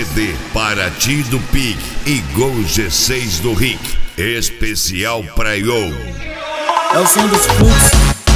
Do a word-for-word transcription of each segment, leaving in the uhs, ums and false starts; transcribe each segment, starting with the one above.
C D Paraty do Pig e Gol G seis do Rick. Especial pra Yo. É o som dos fluxos.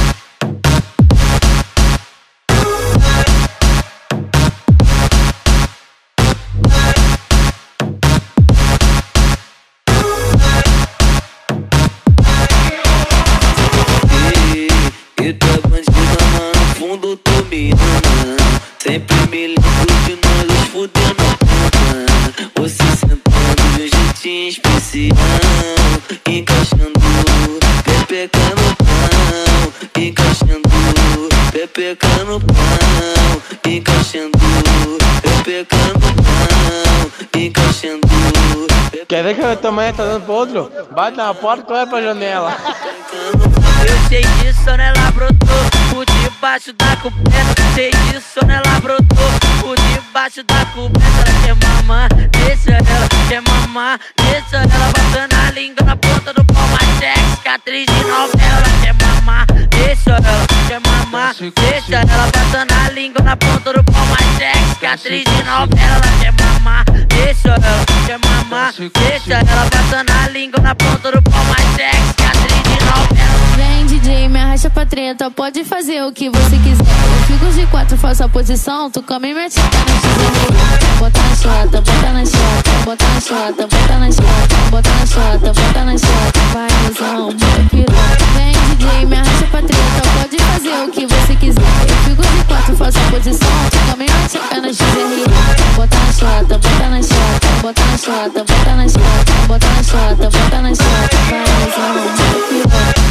E tu é bandida, mano, no fundo tô mirando. Sempre me lembro de nós os fudendo a ponta. Você sentando de um jeitinho especial, encaixando pepeca no pão, encaixando pepeca no pão, encaixando pepeca no pão, encaixando. Quer ver que a tua mãe tá dando pro outro? Bate na porta e corre pra janela. Eu sei disso, ela brotou por debaixo da coberta. Sei disso, ela brotou por debaixo da coberta. Ela quer mamar, deixa ela, quer mamar, deixa ela botando a língua na ponta do pau. Mas cicatriz de novela. Ela quer mamar, deixa ela, quer mamar, deixa ela botando a língua na ponta do pau. Mas cicatriz de novela. Ela quer mamar, deixa ela, quer mamar, deixa ela botando a língua na ponta do pau. Mas cicatriz de novela. Vem D J, me arrasta pra treta, pode fazer o que você quiser. Eu fico de quatro, faço a posição, tu come e mete na xícara. Bota na chota, bota na chota, bota na chota, bota na chota, bota na chota, bota na chota. Vai, mozão, vai piroca. Vem D J, me arrasta pra treta, pode fazer o que você quiser. Eu fico de quatro, faço a posição, tu come e mete na xícara. Bota na chota, bota na chota, bota na chota, bota na chota, bota na chota, bota na chota. Vai, mozão, vai piroca.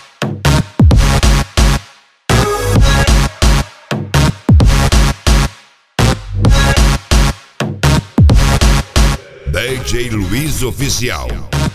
D J Luiz Oficial.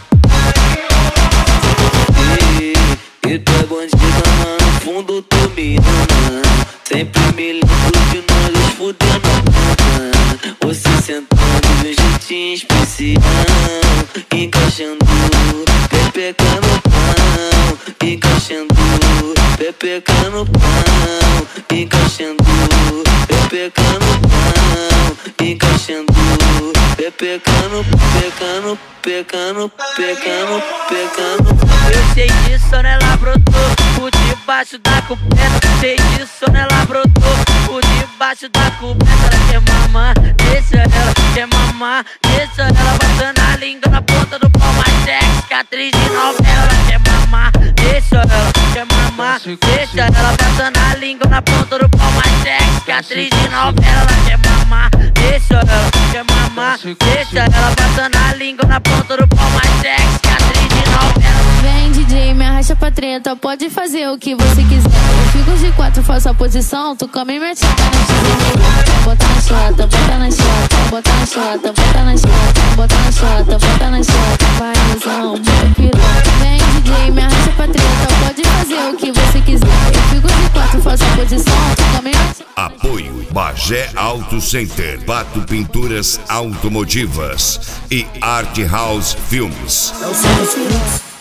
E, e tu é bandida, mano, no fundo tô mirando. Sempre me lembro de nós os fudendo a ponta. Você sentando de um jeitinho especial, encaixando pepeca no pão, encaixando pepeca no pão, encaixando pepeca no pão, encaixando pecando, pecando, pecando, pecando, pecando. Eu sei disso, ela brotou por debaixo da coberta. Sei disso, ela brotou por debaixo da coberta. Ela quer mamar, deixa ela, quer mamar, deixa ela botando a língua na ponta do pau. Mas cicatriz de novela. Ela quer mamar, deixa ela, quer mamar, deixa ela botando a língua na ponta do pau. Mas cicatriz de novela. Ela quer mamar, deixa ela, quer mamar, deixa ela botando a língua na ponta do pau. Mas cicatriz de novela. Vem D J, me arrasta pra treta, pode fazer o que você quiser. Eu fico de quatro, faço a posição, tu come e mete na xícara. Bota na chota, bota na chota, bota na chota, bota na chota, bota na chota, bota na chota. Vai, mozão, vai piroca. Vem D J, me arrasta pra treta, pode fazer o que você quiser. Eu fico de quatro, faço a posição, tu come e mete. Apoio Bagé Auto Center, Pato Pinturas Automotivas e Art House Filmes. É o som dos fluxos.